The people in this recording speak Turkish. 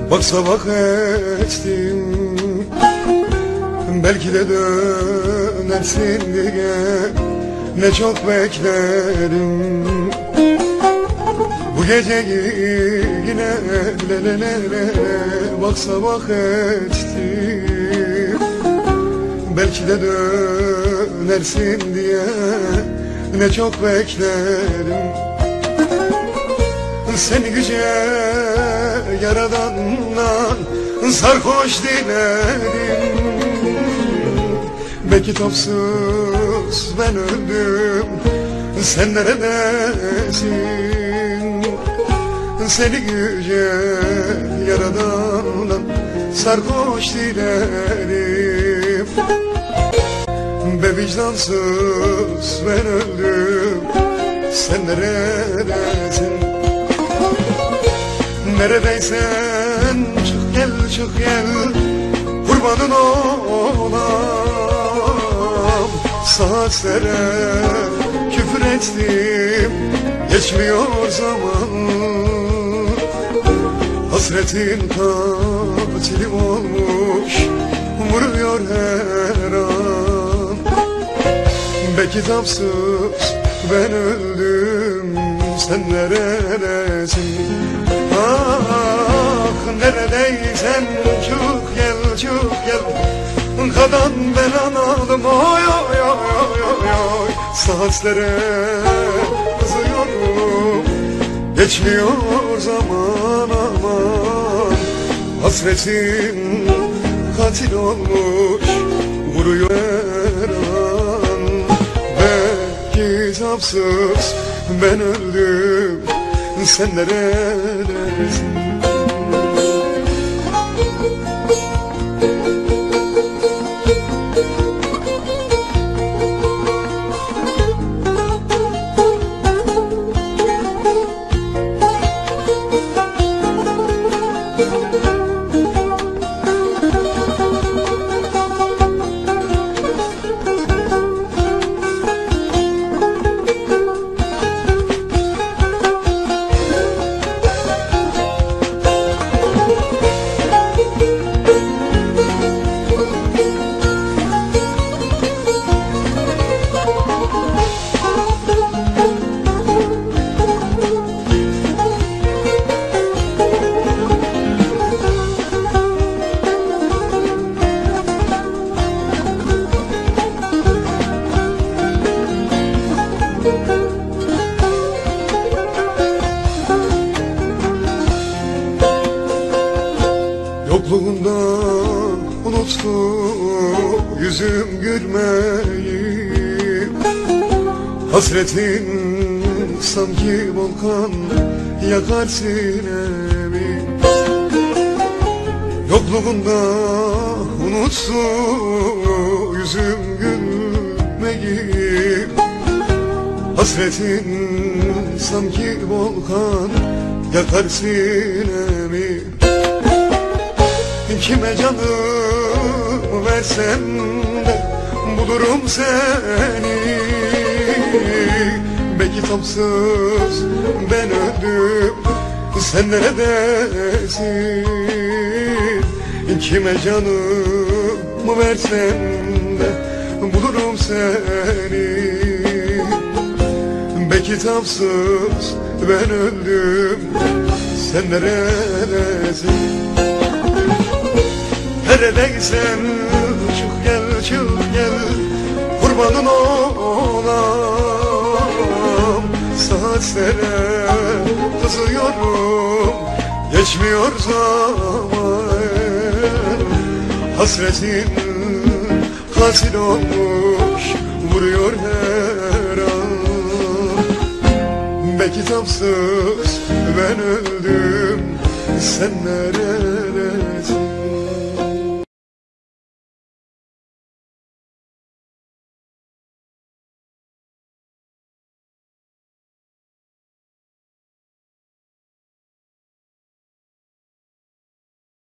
Bak sabah ettim, belki de dönersin diye ne çok beklerim. Bu geceyi yine bak sabah ettim, belki de dönersin diye ne çok beklerim. Seni yüce Yaradan'dan sarhoş dilerim. Belki topsuz ben öldüm, sen neredesin? Seni yüce Yaradan'dan sarhoş dilerim. Be vicdansız ben öldüm, sen neredesin? Neredeysen çık gel, çık gel, kurbanın olam. Saatlere küfür ettim, geçmiyor zaman. Hasretin katilim olmuş, vuruyor her an. Be kitapsız ben öldüm, sen neredesin? Ah neredeysen çık gel, çık gel, kadan ben analım. Oy oy oy oy oy, saatlere kızıyorum, geçmiyor zaman aman. Hasretin katil olmuş, vuruyor her an. Belki kitapsız ben öldüm, sen neredesin? Yokluğundan unuttu yüzüm gülmeyi. Hasretin sanki volkan yakar sinemi. Yokluğunda unuttu yüzüm gülmeyi. Hasretin sanki volkan yakar sinemi. Kime canımı versem de bulurum seni. Be kitapsız ben öldüm, sen neredesin? Kime canımı versem de bulurum seni. Be kitapsız ben öldüm, sen neredesin? Neredeysen çık gel, çık gel, kurbanın olam. Saatlere kızıyorum, geçmiyor zaman. Hasretin katil olmuş, vuruyor her an. Be kitapsız ben öldüm, sen neredesin?